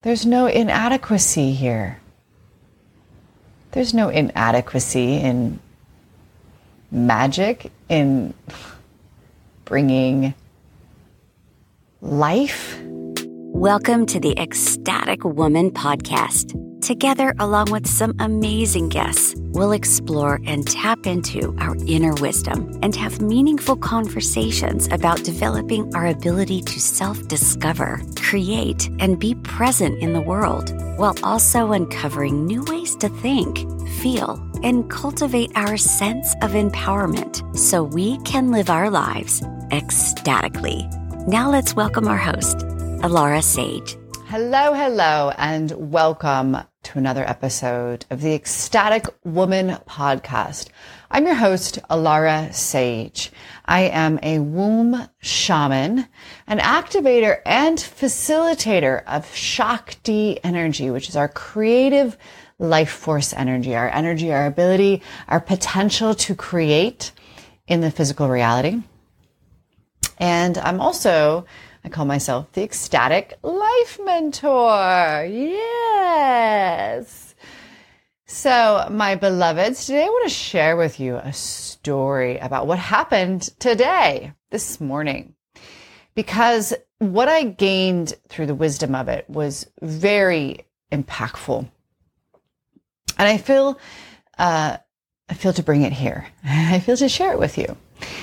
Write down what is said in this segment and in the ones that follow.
There's no inadequacy here. There's no inadequacy in magic, in bringing life. Welcome to the Ecstatic Woman Podcast. Together, along with some amazing guests, we'll explore and tap into our inner wisdom and have meaningful conversations about developing our ability to self-discover, create, and be present in the world, while also uncovering new ways to think, feel, and cultivate our sense of empowerment so we can live our lives ecstatically. Now let's welcome our host, Alara Sage. Hello, and welcome to another episode of the Ecstatic Woman Podcast. I'm your host, Alara Sage. I am a womb shaman, an activator and facilitator of Shakti energy, which is our creative life force energy, our ability, our potential to create in the physical reality. And I call myself the Ecstatic Life Mentor. Yes. So, my beloveds, today I want to share with you a story about what happened this morning, because what I gained through the wisdom of it was very impactful. And I feel to bring it here. I feel to share it with you.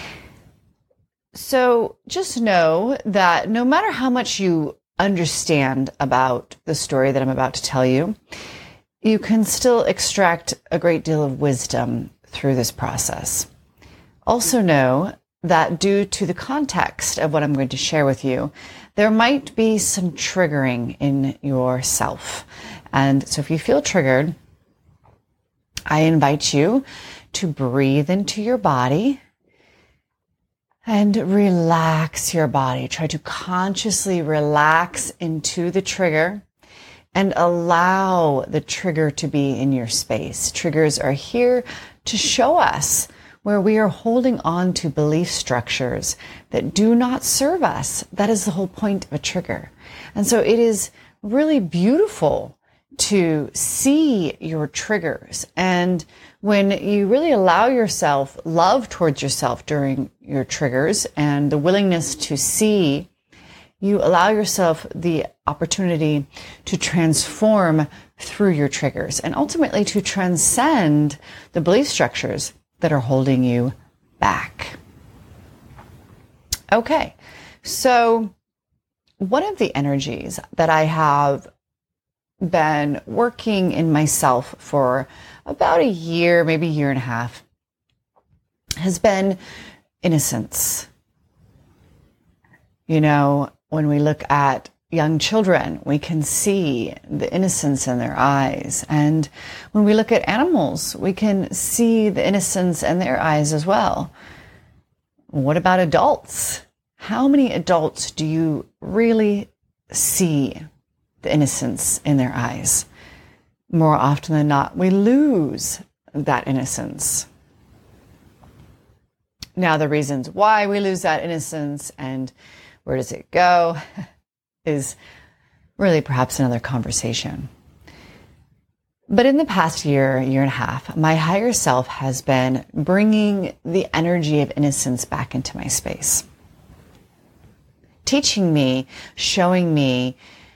So just know that no matter how much you understand about the story that I'm about to tell you, you can still extract a great deal of wisdom through this process. Also know that due to the context of what I'm going to share with you, there might be some triggering in yourself. And so if you feel triggered, I invite you to breathe into your body and relax your body. Try to consciously relax into the trigger and allow the trigger to be in your space. Triggers are here to show us where we are holding on to belief structures that do not serve us. That is the whole point of a trigger. And so it is really beautiful to see your triggers. And when you really allow yourself love towards yourself during your triggers and the willingness to see, you allow yourself the opportunity to transform through your triggers and ultimately to transcend the belief structures that are holding you back. Okay, so one of the energies that I have been working in myself for about a year, maybe a year and a half, has been innocence. You know, when we look at young children, we can see the innocence in their eyes. And when we look at animals, we can see the innocence in their eyes as well. What about adults? How many adults do you really see the innocence in their eyes? More often than not, we lose that innocence. Now, the reasons why we lose that innocence and where does it go is really perhaps another conversation. But in the past year and a half, my higher self has been bringing the energy of innocence back into my space, teaching me, showing me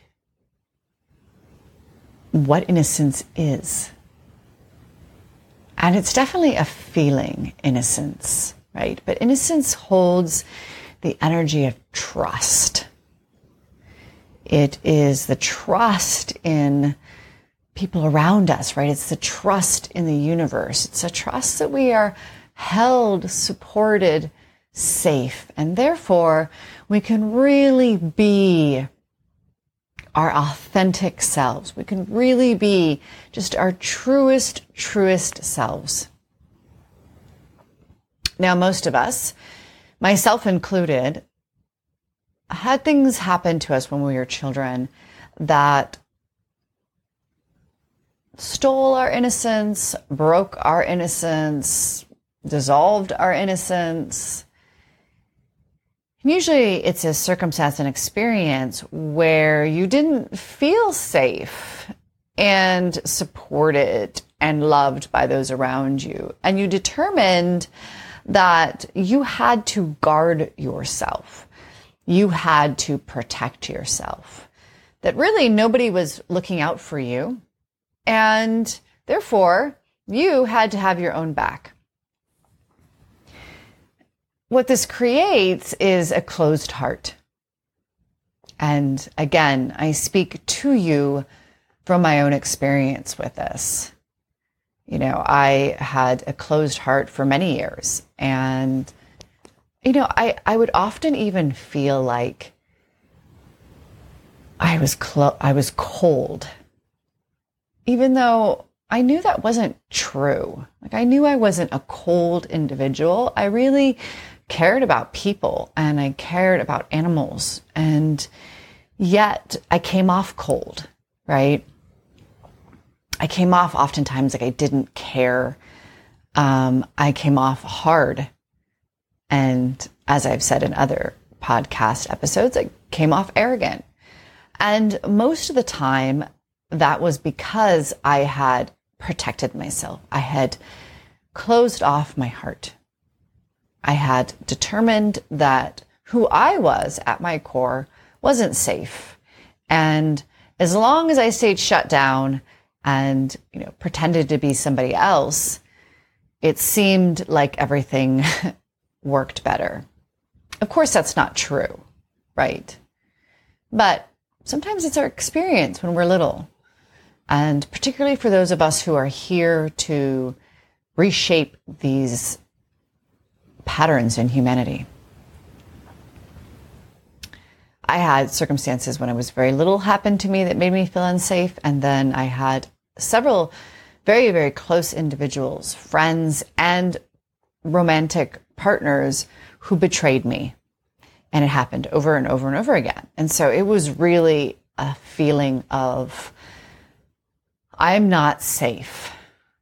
what innocence is. And it's definitely a feeling, innocence, right? But innocence holds the energy of trust. It is the trust in people around us, right? It's the trust in the universe. It's a trust that we are held, supported, safe, and therefore we can really be our authentic selves. We can really be just our truest selves. Now, most of us, myself included, had things happen to us when we were children that stole our innocence, broke our innocence, dissolved our innocence. Usually it's a circumstance and experience where you didn't feel safe and supported and loved by those around you. And you determined that you had to guard yourself. You had to protect yourself. That really nobody was looking out for you. And therefore, you had to have your own back. What this creates is a closed heart. And again, I speak to you from my own experience with this. You know, I had a closed heart for many years. And, you know, I would often even feel like I was cold, even though I knew that wasn't true. Like, I knew I wasn't a cold individual. I really cared about people and I cared about animals. And yet I came off cold, right? I came off oftentimes like I didn't care. I came off hard. And as I've said in other podcast episodes, I came off arrogant. And most of the time that was because I had protected myself. I had closed off my heart. I had determined that who I was at my core wasn't safe. And as long as I stayed shut down and, you know, pretended to be somebody else, it seemed like everything worked better. Of course, that's not true, right? But sometimes it's our experience when we're little. And particularly for those of us who are here to reshape these patterns in humanity. I had circumstances when I was very little happen to me that made me feel unsafe. And then I had several very, very close individuals, friends and romantic partners who betrayed me. And it happened over and over and over again. And so it was really a feeling of, I'm not safe.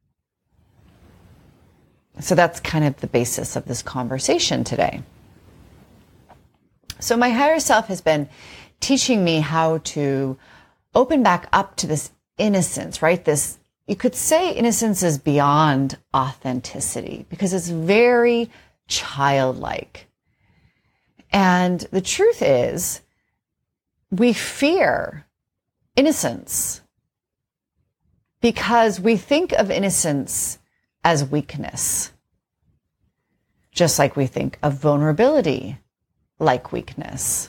So that's kind of the basis of this conversation today. So my higher self has been teaching me how to open back up to this innocence, right? This, you could say innocence is beyond authenticity because it's very childlike. And the truth is, we fear innocence because we think of innocence as weakness, just like we think of vulnerability like weakness.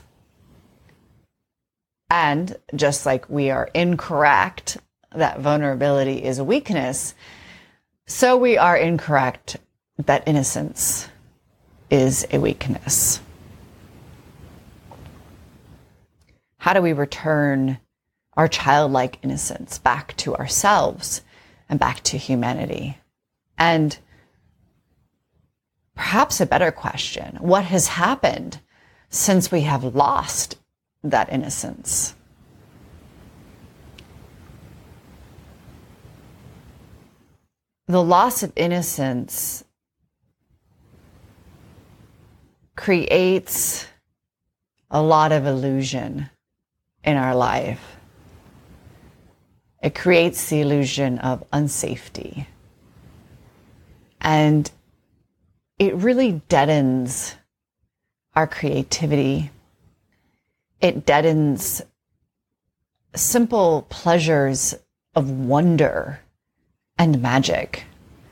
And just like we are incorrect that vulnerability is a weakness, so we are incorrect that innocence is a weakness. How do we return our childlike innocence back to ourselves and back to humanity? And perhaps a better question, what has happened since we have lost that innocence? The loss of innocence creates a lot of illusion in our life. It creates the illusion of unsafety. And it really deadens our creativity. It deadens simple pleasures of wonder and magic.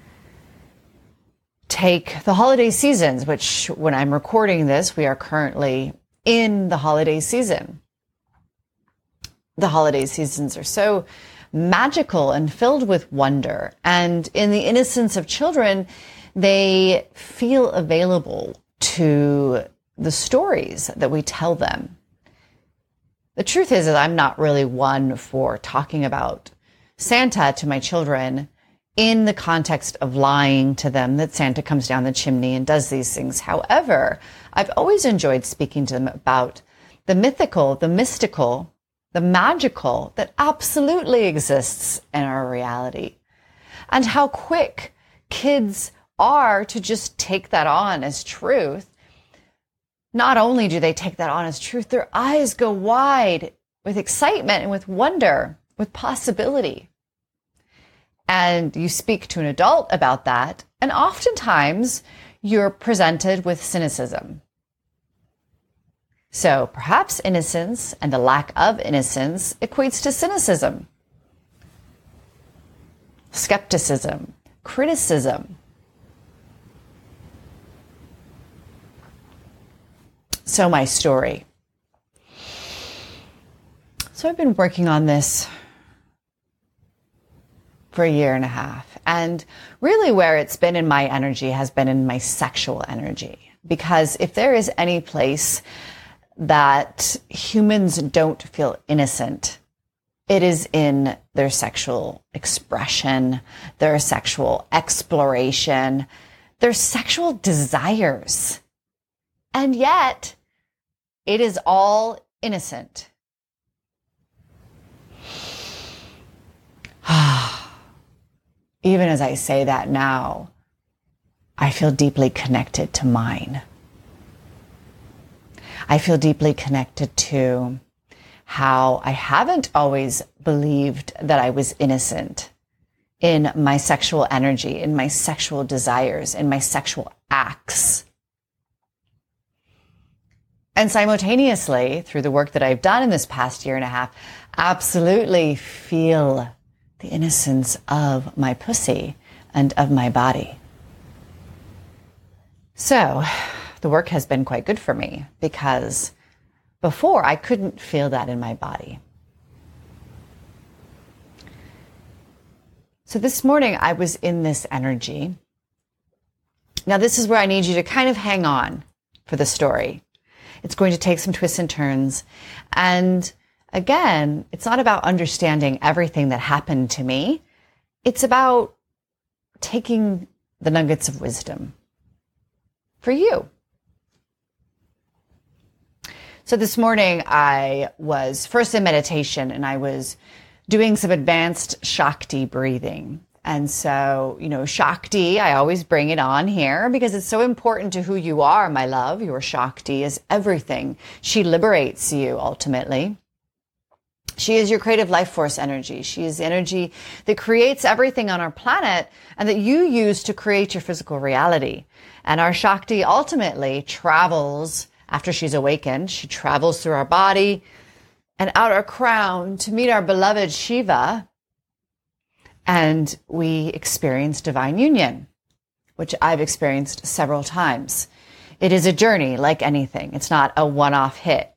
Take the holiday seasons, which when I'm recording this, we are currently in the holiday season. The holiday seasons are so magical and filled with wonder. And in the innocence of children, they feel available to the stories that we tell them. The truth is that I'm not really one for talking about Santa to my children in the context of lying to them that Santa comes down the chimney and does these things. However, I've always enjoyed speaking to them about the mythical, the mystical, the magical that absolutely exists in our reality, and how quick kids are to just take that on as truth. not only do they take that on as truth, their eyes go wide with excitement and with wonder, with possibility. And you speak to an adult about that, and oftentimes you're presented with cynicism. So perhaps innocence and the lack of innocence equates to cynicism, skepticism, criticism. So my story. So I've been working on this for 1.5 years. And really where it's been in my energy has been in my sexual energy. Because if there is any place that humans don't feel innocent, it is in their sexual expression, their sexual exploration, their sexual desires. And yet, it is all innocent. Even as I say that now, I feel deeply connected to mine. I feel deeply connected to how I haven't always believed that I was innocent in my sexual energy, in my sexual desires, in my sexual acts. And simultaneously, through the work that I've done in this past 1.5 years, absolutely feel the innocence of my pussy and of my body. So the work has been quite good for me because before I couldn't feel that in my body. So this morning I was in this energy. Now this is where I need you to kind of hang on for the story. It's going to take some twists and turns. And again, it's not about understanding everything that happened to me. It's about taking the nuggets of wisdom for you. So this morning I was first in meditation and I was doing some advanced Shakti breathing. And so, Shakti, I always bring it on here because it's so important to who you are, my love. Your Shakti is everything. She liberates you ultimately. She is your creative life force energy. She is the energy that creates everything on our planet and that you use to create your physical reality. And our Shakti ultimately travels after she's awakened. She travels through our body and out our crown to meet our beloved Shiva. And we experience divine union, which I've experienced several times. It is a journey like anything. It's not a one-off hit.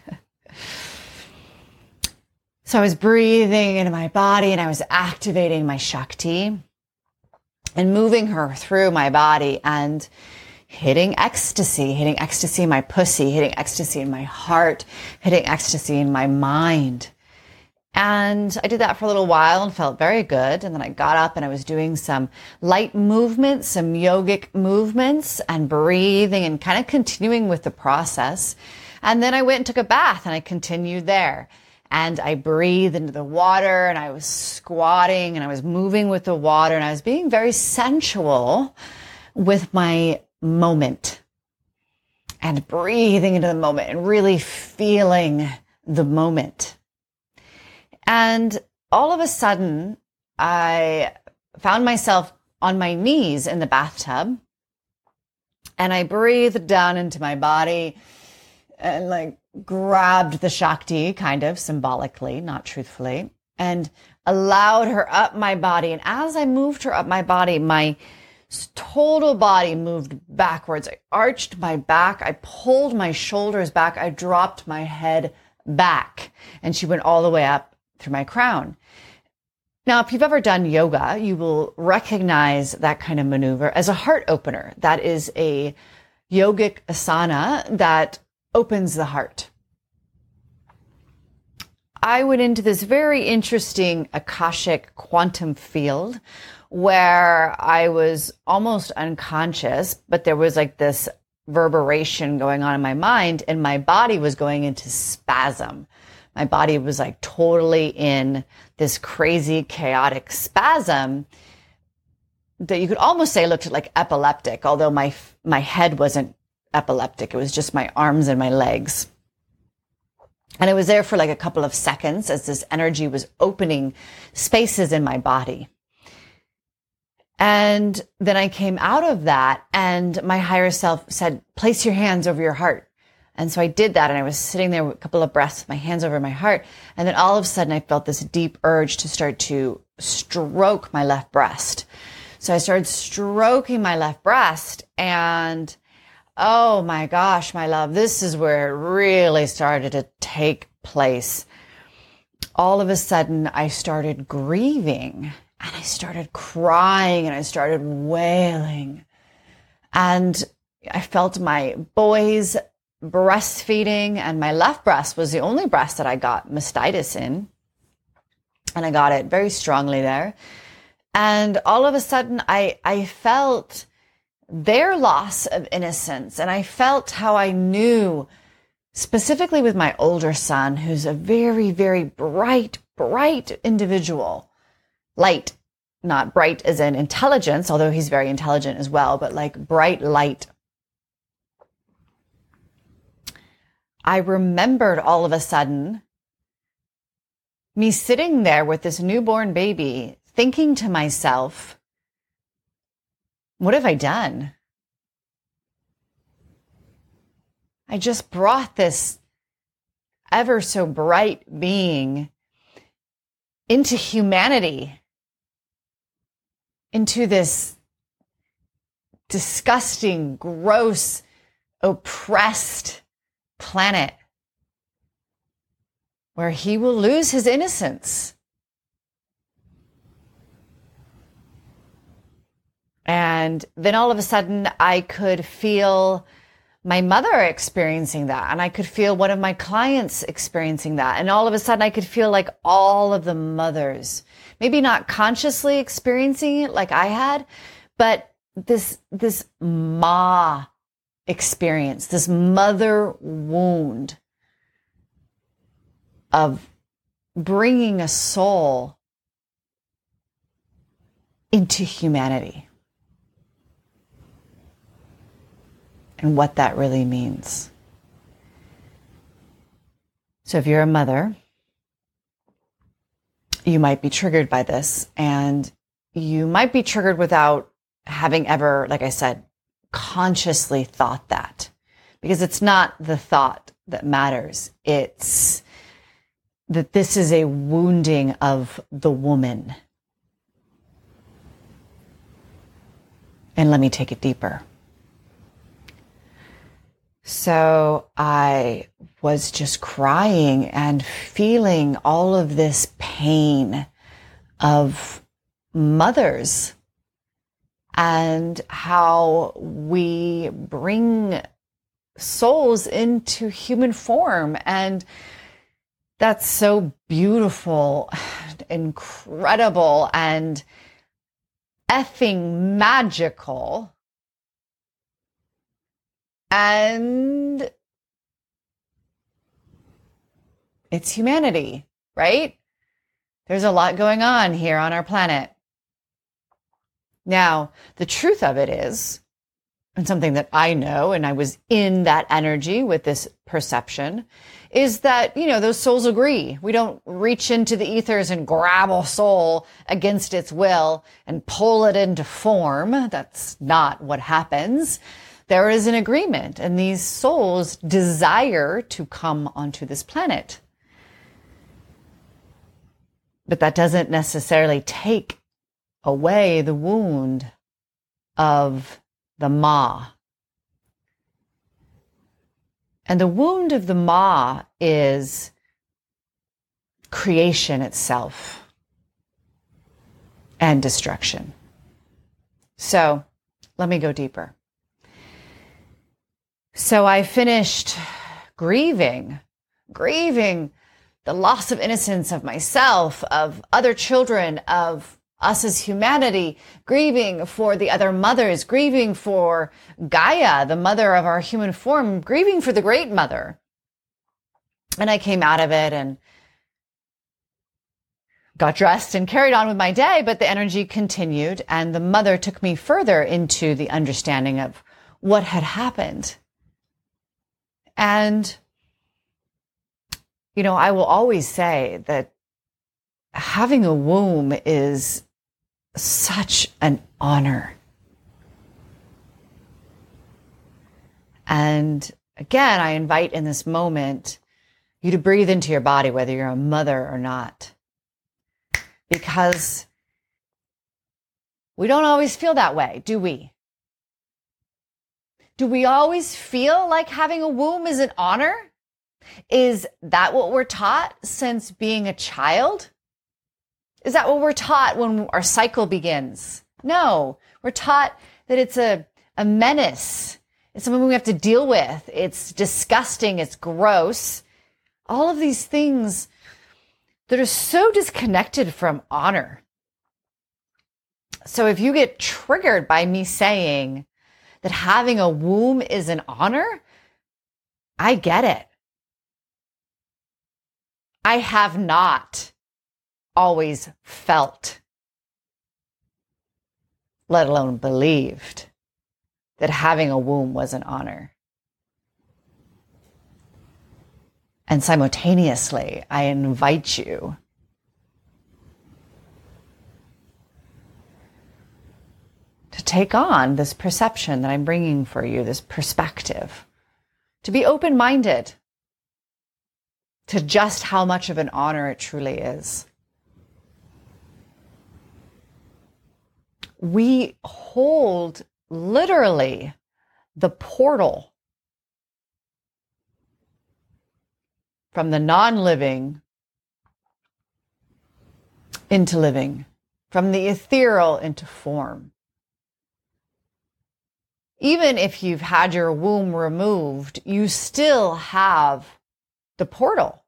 So I was breathing into my body and I was activating my Shakti and moving her through my body and hitting ecstasy in my pussy, hitting ecstasy in my heart, hitting ecstasy in my mind. And I did that for a little while and felt very good. And then I got up and I was doing some light movements, some yogic movements and breathing and kind of continuing with the process. And then I went and took a bath and I continued there. And I breathed into the water and I was squatting and I was moving with the water and I was being very sensual with my moment and breathing into the moment and really feeling the moment. And all of a sudden, I found myself on my knees in the bathtub and I breathed down into my body and grabbed the Shakti kind of symbolically, not truthfully, and allowed her up my body. And as I moved her up my body, my total body moved backwards. I arched my back. I pulled my shoulders back. I dropped my head back and she went all the way up through my crown. Now, if you've ever done yoga, you will recognize that kind of maneuver as a heart opener. That is a yogic asana that opens the heart. I went into this very interesting Akashic quantum field where I was almost unconscious, but there was this reverberation going on in my mind and my body was going into spasm. My body was totally in this crazy, chaotic spasm that you could almost say looked like epileptic, although my head wasn't epileptic. It was just my arms and my legs. And it was there for like a couple of seconds as this energy was opening spaces in my body. And then I came out of that and my higher self said, place your hands over your heart. And so I did that, and I was sitting there with a couple of breaths with my hands over my heart. And then all of a sudden I felt this deep urge to start to stroke my left breast. So I started stroking my left breast, and oh my gosh, my love, this is where it really started to take place. All of a sudden I started grieving, and I started crying, and I started wailing. And I felt my boys breastfeeding, and my left breast was the only breast that I got mastitis in. And I got it very strongly there. And all of a sudden I felt their loss of innocence. And I felt how I knew, specifically with my older son, who's a very, very bright individual. Light, not bright as in intelligence, although he's very intelligent as well, but like bright light. I remembered all of a sudden me sitting there with this newborn baby, thinking to myself, what have I done? I just brought this ever so bright being into humanity, into this disgusting, gross, oppressed planet where he will lose his innocence. And then all of a sudden I could feel my mother experiencing that, and I could feel one of my clients experiencing that. And all of a sudden I could feel like all of the mothers, maybe not consciously experiencing it like I had, but this ma experience, this mother wound of bringing a soul into humanity and what that really means. So if you're a mother, you might be triggered by this, and you might be triggered without having ever, like I said, consciously thought that, because it's not the thought that matters. It's that this is a wounding of the woman. And let me take it deeper. So I was just crying and feeling all of this pain of mothers and how we bring souls into human form. And that's so beautiful, incredible, and effing magical. And it's humanity, right? There's a lot going on here on our planet. Now, the truth of it is, and something that I know, and I was in that energy with this perception, is that, those souls agree. We don't reach into the ethers and grab a soul against its will and pull it into form. That's not what happens. There is an agreement, and these souls desire to come onto this planet. But that doesn't necessarily take away the wound of the Ma. And the wound of the Ma is creation itself and destruction. So let me go deeper. So I finished grieving the loss of innocence of myself, of other children, of us as humanity, grieving for the other mothers, grieving for Gaia, the mother of our human form, grieving for the Great Mother. And I came out of it and got dressed and carried on with my day, but the energy continued, and the mother took me further into the understanding of what had happened. And, I will always say that having a womb is such an honor. And again, I invite in this moment you to breathe into your body, whether you're a mother or not, because we don't always feel that way, do we? Do we always feel like having a womb is an honor? Is that what we're taught since being a child? Is that what we're taught when our cycle begins? No, we're taught that it's a menace. It's something we have to deal with. It's disgusting. It's gross. All of these things that are so disconnected from honor. So if you get triggered by me saying that having a womb is an honor, I get it. I have not always felt, let alone believed, that having a womb was an honor. And simultaneously, I invite you to take on this perception that I'm bringing for you, this perspective, to be open-minded to just how much of an honor it truly is. We hold literally the portal from the non-living into living, from the ethereal into form. Even if you've had your womb removed, you still have the portal.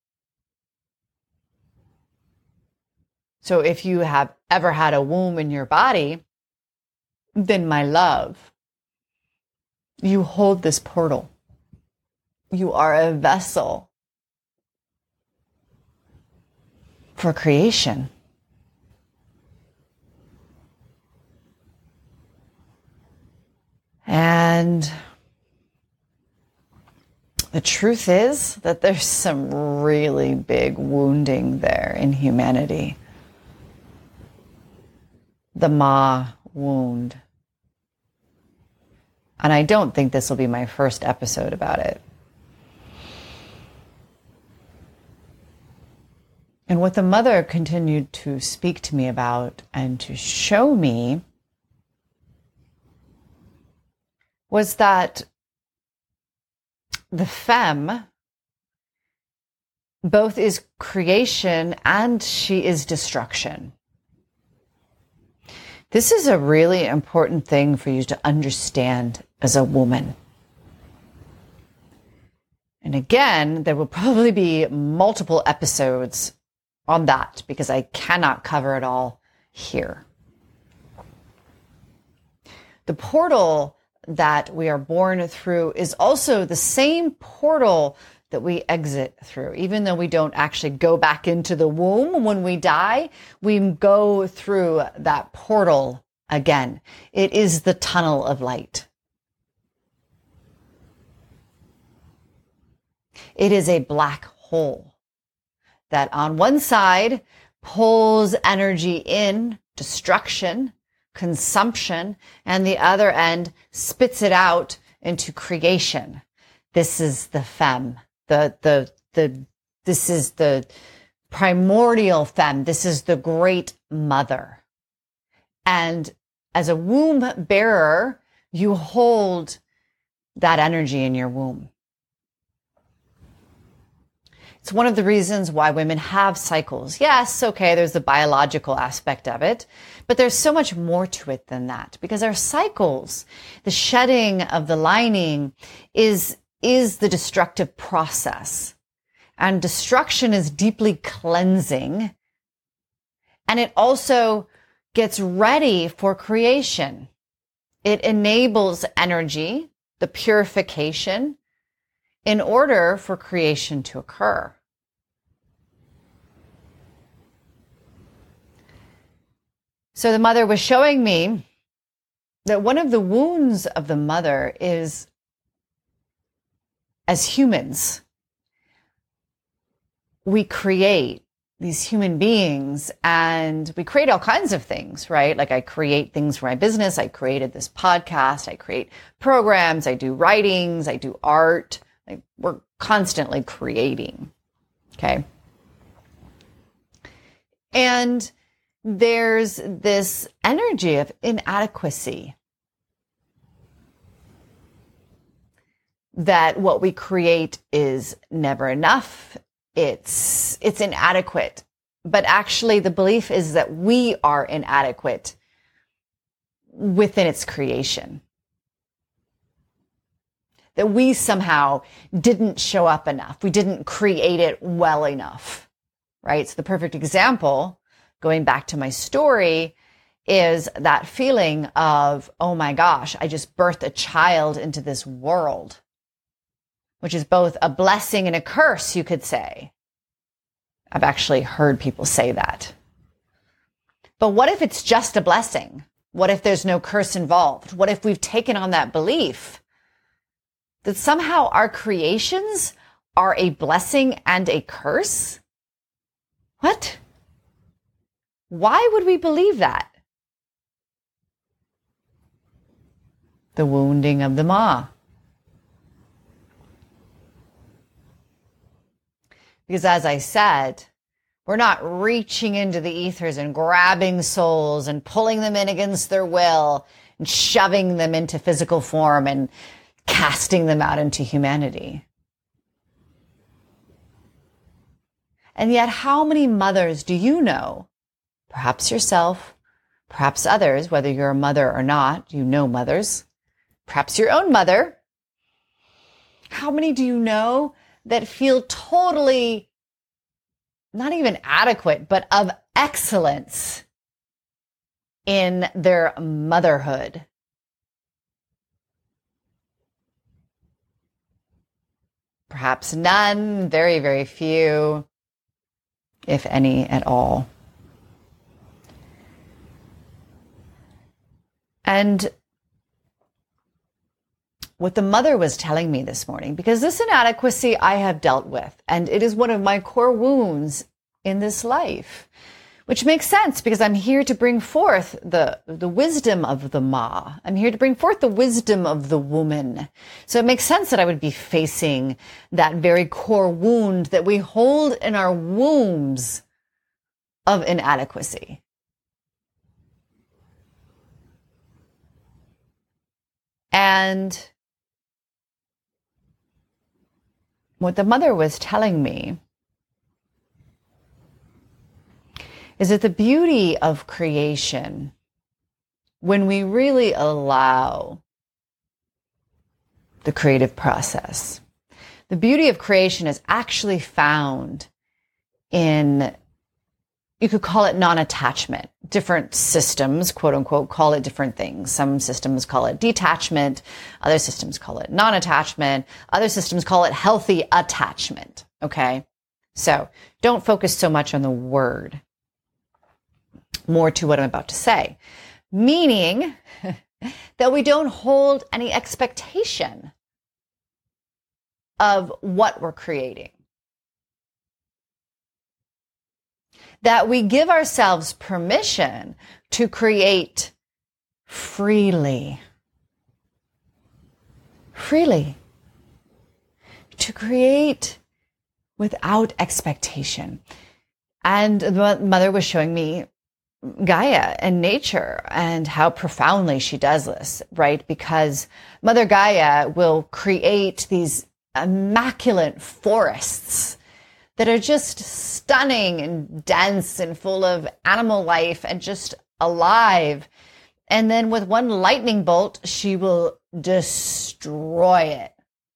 So if you have ever had a womb in your body, then my love, you hold this portal. You are a vessel for creation. And the truth is that there's some really big wounding there in humanity. The Ma wound. And I don't think this will be my first episode about it. And what the mother continued to speak to me about and to show me was that the femme both is creation and she is destruction. This is a really important thing for you to understand as a woman. And again, there will probably be multiple episodes on that because I cannot cover it all here. The portal that we are born through is also the same portal that we exit through. Even though we don't actually go back into the womb when we die, we go through that portal again. It is the tunnel of light. It is a black hole that on one side pulls energy in, destruction, consumption, and the other end spits it out into creation. This is the femme. This is the primordial femme. This is the great mother. And as a womb bearer, you hold that energy in your womb. It's one of the reasons why women have cycles. Yes, okay, there's the biological aspect of it, but there's so much more to it than that because our cycles, the shedding of the lining is the destructive process. And destruction is deeply cleansing. And it also gets ready for creation. It enables energy, the purification, in order for creation to occur. So the mother was showing me that one of the wounds of the mother is as humans, we create these human beings and we create all kinds of things, right? Like I create things for my business. I created this podcast. I create programs. I do writings. I do art. Like we're constantly creating. Okay. And there's this energy of inadequacy, that what we create is never enough. It's inadequate. But actually the belief is that we are inadequate within its creation. That we somehow didn't show up enough. We didn't create it well enough, right? So the perfect example, going back to my story, is that feeling of, oh my gosh, I just birthed a child into this world, which is both a blessing and a curse, you could say. I've actually heard people say that. But what if it's just a blessing? What if there's no curse involved? What if we've taken on that belief that somehow our creations are a blessing and a curse? What? Why would we believe that? The wounding of the Ma. Because as I said, we're not reaching into the ethers and grabbing souls and pulling them in against their will and shoving them into physical form and casting them out into humanity. And yet, how many mothers do you know, perhaps yourself, perhaps others, whether you're a mother or not, you know mothers, perhaps your own mother. How many do you know that feel totally, not even adequate, but of excellence in their motherhood? Perhaps none, very, very few, if any at all. And what the mother was telling me this morning, because this inadequacy I have dealt with, and it is one of my core wounds in this life, which makes sense because I'm here to bring forth the wisdom of the Ma. I'm here to bring forth the wisdom of the woman. So it makes sense that I would be facing that very core wound that we hold in our wombs of inadequacy. And what the mother was telling me is that the beauty of creation, when we really allow the creative process, the beauty of creation is actually found in, you could call it non-attachment. Different systems, quote unquote, call it different things. Some systems call it detachment. Other systems call it non-attachment. Other systems call it healthy attachment. Okay. So don't focus so much on the word. More to what I'm about to say. Meaning that we don't hold any expectation of what we're creating. That we give ourselves permission to create freely. Freely. To create without expectation. And the mother was showing me Gaia and nature and how profoundly she does this, right? Because Mother Gaia will create these immaculate forests that are just stunning and dense and full of animal life and just alive. And then with one lightning bolt, she will destroy it.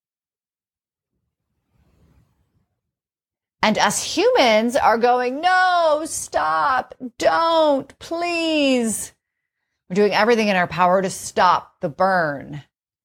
And us humans are going, no, stop, don't, please. We're doing everything in our power to stop the burn.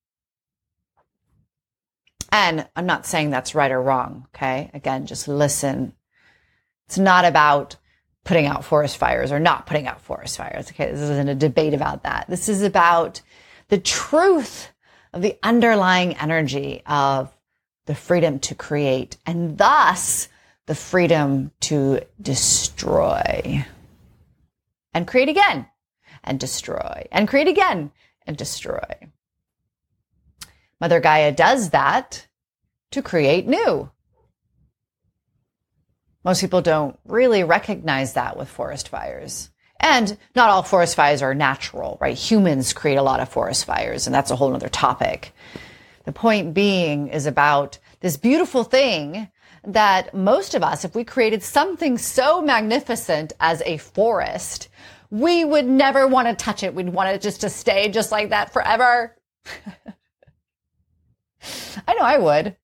And I'm not saying that's right or wrong, okay? Again, just listen. It's not about putting out forest fires or not putting out forest fires, okay? This isn't a debate about that. This is about the truth of the underlying energy of the freedom to create, and thus the freedom to destroy and create again and destroy and create again and destroy. Mother Gaia does that to create new. Most people don't really recognize that with forest fires. And not all forest fires are natural, right? Humans create a lot of forest fires, and that's a whole other topic. The point being is about this beautiful thing that most of us, if we created something so magnificent as a forest, we would never want to touch it. We'd want it just to stay just like that forever. I know I would.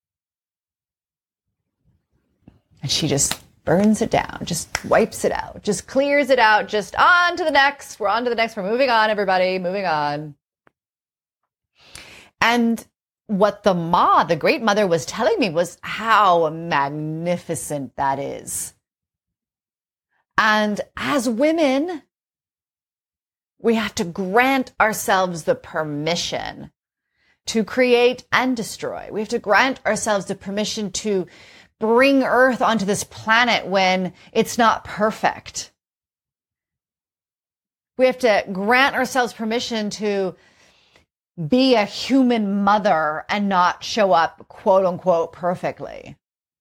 And she just burns it down, just wipes it out, just clears it out, just on to the next. We're on to the next. We're moving on, everybody, moving on. And what the great mother was telling me was how magnificent that is. And as women, we have to grant ourselves the permission to create and destroy. We have to grant ourselves the permission to bring Earth onto this planet when it's not perfect. We have to grant ourselves permission to be a human mother and not show up, quote unquote, perfectly.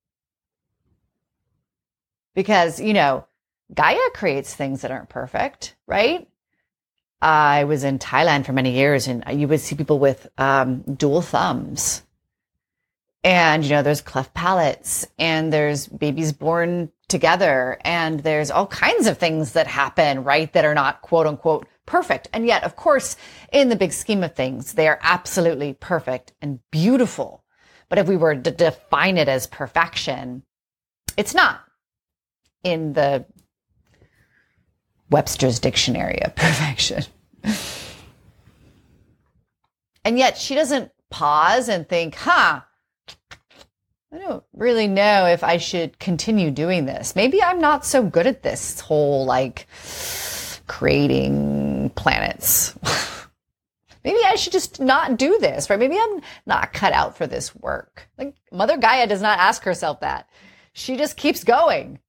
Because, Gaia creates things that aren't perfect, right? I was in Thailand for many years, and you would see people with dual thumbs. And, there's cleft palates, and there's babies born together, and there's all kinds of things that happen, right, that are not, quote unquote, perfect. And yet, of course, in the big scheme of things, they are absolutely perfect and beautiful. But if we were to define it as perfection, it's not in the Webster's dictionary of perfection. And yet she doesn't pause and think, I don't really know if I should continue doing this. Maybe I'm not so good at this whole, creating planets. Maybe I should just not do this, right? Maybe I'm not cut out for this work. Mother Gaia does not ask herself that. She just keeps going.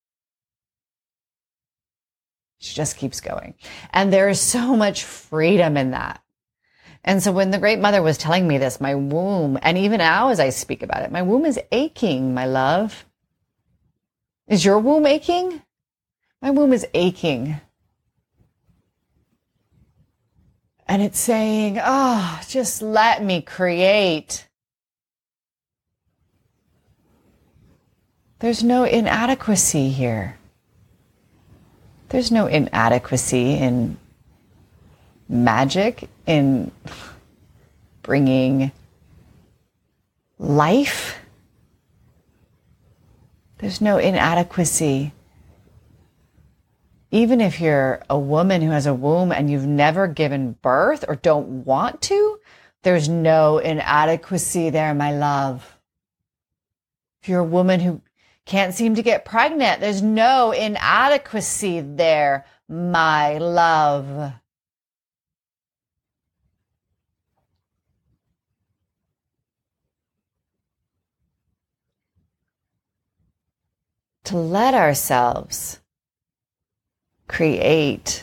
She just keeps going. And there is so much freedom in that. And so when the great mother was telling me this, my womb, and even now as I speak about it, my womb is aching, my love. Is your womb aching? My womb is aching. And it's saying, just let me create. There's no inadequacy here. There's no inadequacy in magic, in bringing life. There's no inadequacy. Even if you're a woman who has a womb and you've never given birth or don't want to, there's no inadequacy there, my love. If you're a woman who can't seem to get pregnant, there's no inadequacy there, my love. To let ourselves create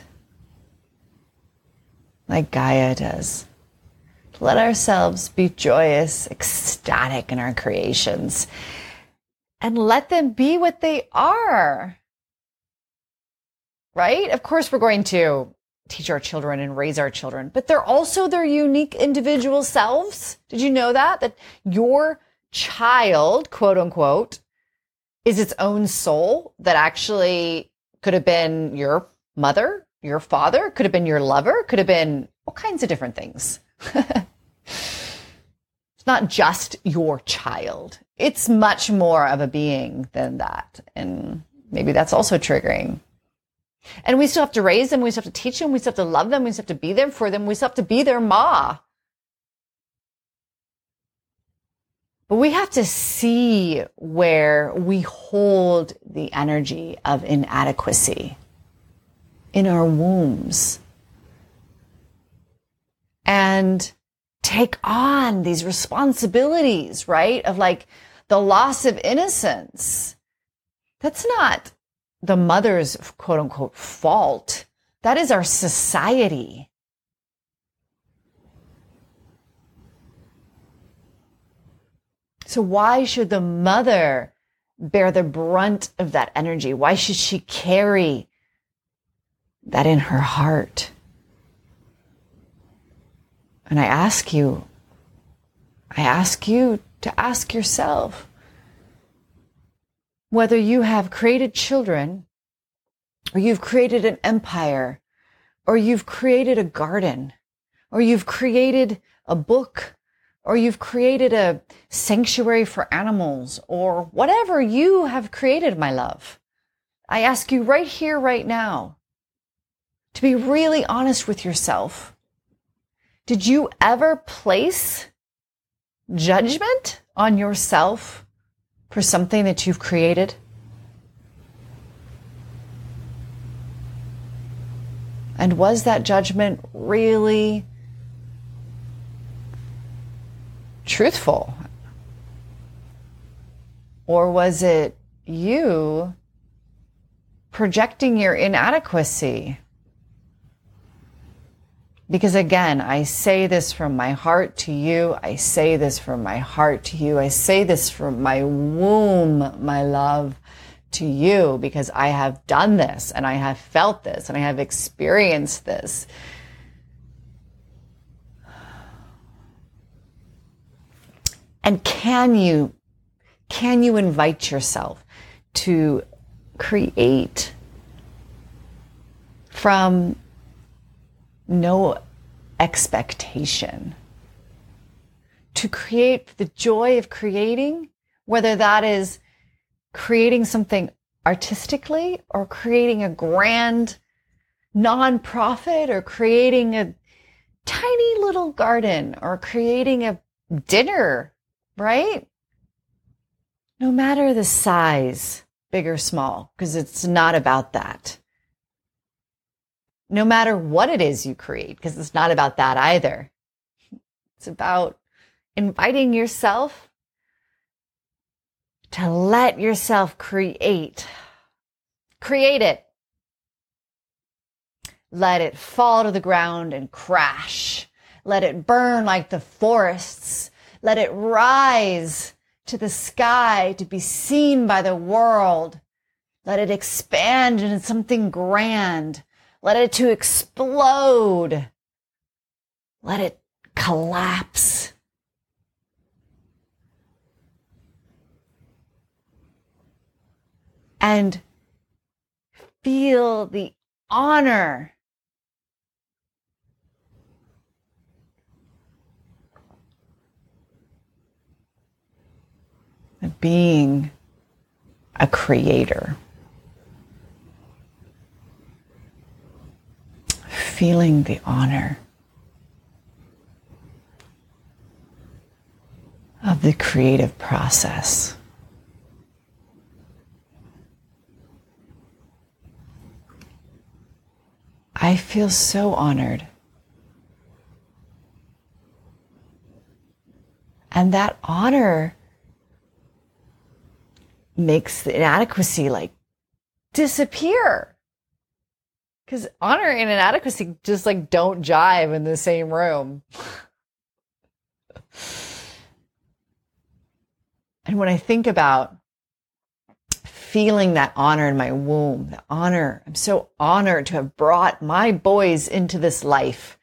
like Gaia does. To let ourselves be joyous, ecstatic in our creations, and let them be what they are. Right? Of course, we're going to teach our children and raise our children, but they're also their unique individual selves. Did you know that? That your child, quote unquote, is its own soul that actually could have been your mother, your father, could have been your lover, could have been all kinds of different things. It's not just your child. It's much more of a being than that. And maybe that's also triggering. And we still have to raise them. We still have to teach them. We still have to love them. We still have to be there for them. We still have to be their ma. But we have to see where we hold the energy of inadequacy in our wombs. And take on these responsibilities, right? Of like the loss of innocence. That's not the mother's quote unquote fault. That is our society. So why should the mother bear the brunt of that energy? Why should she carry that in her heart? And I ask you to ask yourself whether you have created children, or you've created an empire, or you've created a garden, or you've created a book, or you've created a sanctuary for animals, or whatever you have created, my love. I ask you right here, right now, to be really honest with yourself. Did you ever place judgment on yourself for something that you've created? And was that judgment really truthful? Or was it you projecting your inadequacy? Because again, I say this from my heart to you. I say this from my heart to you. I say this from my womb, my love, to you, because I have done this and I have felt this and I have experienced this. And can you invite yourself to create from no expectation? To create the joy of creating, whether that is creating something artistically or creating a grand nonprofit or creating a tiny little garden or creating a dinner, right? No matter the size, big or small, because it's not about that. No matter what it is you create, because it's not about that either. It's about inviting yourself to let yourself create. Create it. Let it fall to the ground and crash. Let it burn like the forests. Let it rise to the sky to be seen by the world. Let it expand into something grand. Let it to explode. Let it collapse. And feel the honor of being a creator. Feeling the honor of the creative process. I feel so honored. And that honor makes the inadequacy like disappear. Because honor and inadequacy just like don't jive in the same room. And when I think about feeling that honor in my womb, the honor, I'm so honored to have brought my boys into this life.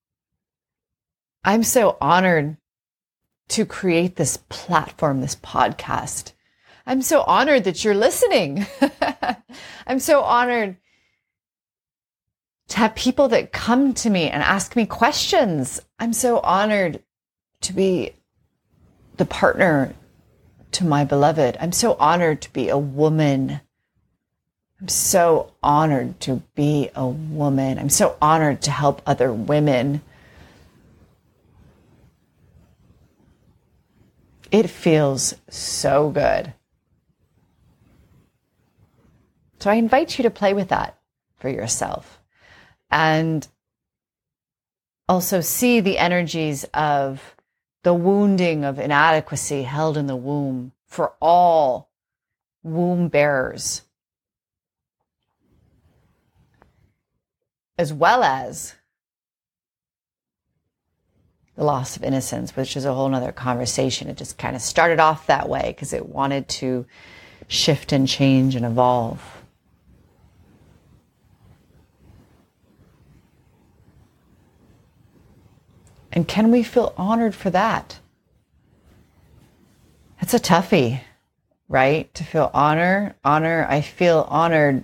I'm so honored to create this platform, this podcast. I'm so honored that you're listening. I'm so honored to have people that come to me and ask me questions. I'm so honored to be the partner to my beloved. I'm so honored to be a woman. I'm so honored to be a woman. I'm so honored to help other women. It feels so good. So I invite you to play with that for yourself and also see the energies of the wounding of inadequacy held in the womb for all womb bearers, as well as the loss of innocence, which is a whole nother conversation. It just kind of started off that way because it wanted to shift and change and evolve. And can we feel honored for that? It's a toughie, right? To feel honor. I feel honored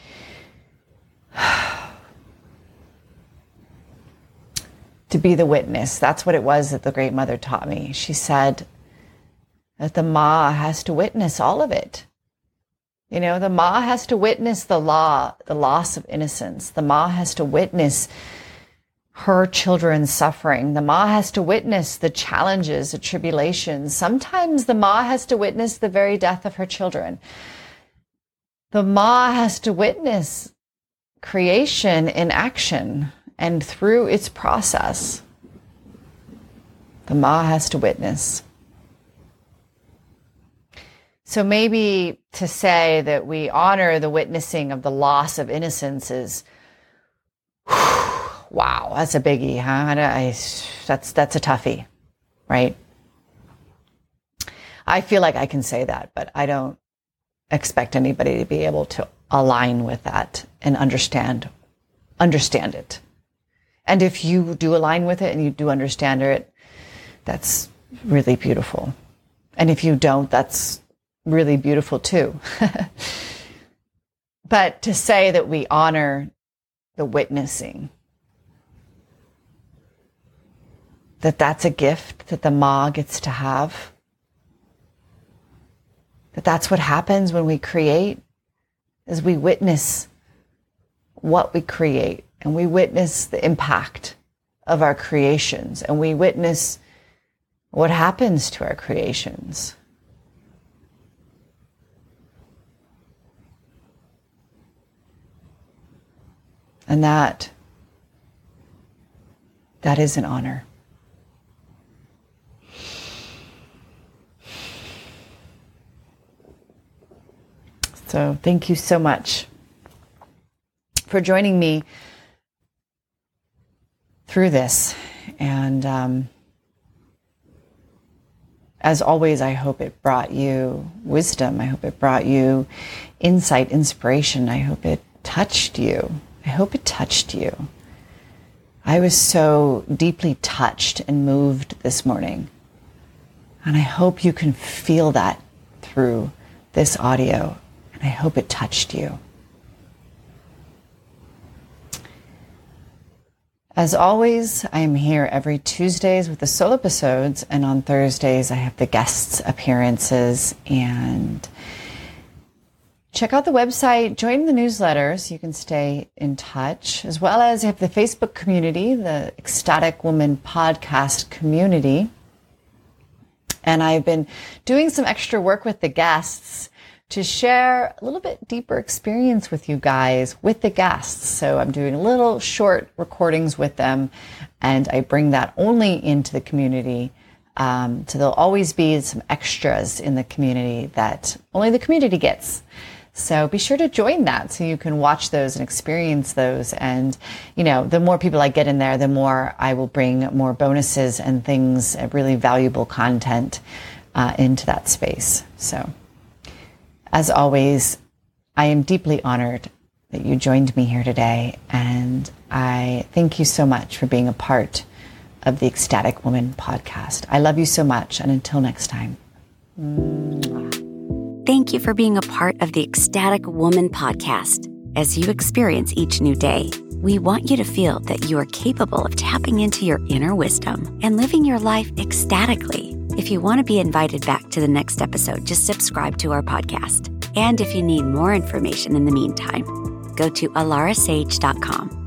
to be the witness. That's what it was that the Great Mother taught me. She said that the Ma has to witness all of it. You know, the Ma has to witness the loss of innocence. The Ma has to witness her children's suffering. The Ma has to witness the challenges, the tribulations. Sometimes the Ma has to witness the very death of her children. The Ma has to witness creation in action and through its process. The Ma has to witness. So maybe to say that we honor the witnessing of the loss of innocence is, wow, that's a biggie, huh? That's a toughie, right? I feel like I can say that, but I don't expect anybody to be able to align with that and understand it. And if you do align with it and you do understand it, that's really beautiful. And if you don't, that's really beautiful too. But to say that we honor the witnessing, that's a gift that the Ma gets to have, that's what happens when we create, is we witness what we create, and we witness the impact of our creations, and we witness what happens to our creations. And that is an honor. So thank you so much for joining me through this. And as always, I hope it brought you wisdom. I hope it brought you insight, inspiration. I hope it touched you. I was so deeply touched and moved this morning. And I hope you can feel that through this audio. And I hope it touched you. As always, I am here every Tuesdays with the solo episodes, and on Thursdays I have the guests appearances. And check out the website, join the newsletter so you can stay in touch, as well as I have the Facebook community, the Ecstatic Woman Podcast community. And I've been doing some extra work with the guests to share a little bit deeper experience with you guys, with the guests. So I'm doing little short recordings with them, and I bring that only into the community. So there'll always be some extras in the community that only the community gets. So be sure to join that so you can watch those and experience those. And, you know, the more people I get in there, the more I will bring more bonuses and things, really valuable content into that space. So as always, I am deeply honored that you joined me here today, and I thank you so much for being a part of the Ecstatic Woman podcast. I love you so much, and until next time. Thank you for being a part of the Ecstatic Woman podcast. As you experience each new day, we want you to feel that you are capable of tapping into your inner wisdom and living your life ecstatically. If you want to be invited back to the next episode, just subscribe to our podcast. And if you need more information in the meantime, go to alarasage.com.